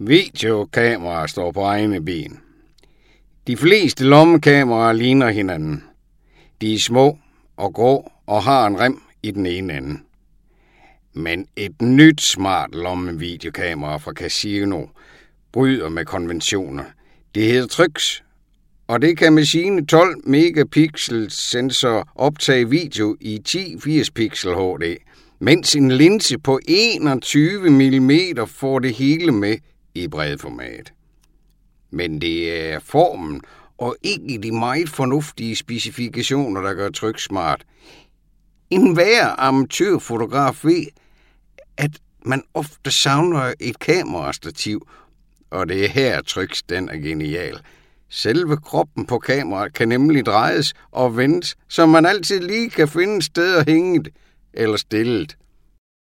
Videokameraer står på egne ben. De fleste lommekameraer ligner hinanden. De er små og grå og har en rem i den ene ende. Men et nyt smart lommevideokamera fra Casio bryder med konventioner. Det hedder Tryx, og det kan med sine 12 megapixel sensor optage video i 1080 pixel HD, mens en linse på 21 mm får det hele med i bredformat. Men det er formen og ikke de meget fornuftige specifikationer, der gør Tryx smart. Enhver amatørfotograf ved, at man ofte savner et kamerastativ, og det er her Tryx den er genial. Selve kroppen på kameraet kan nemlig drejes og vendes, så man altid lige kan finde et sted at hænge det eller stille det.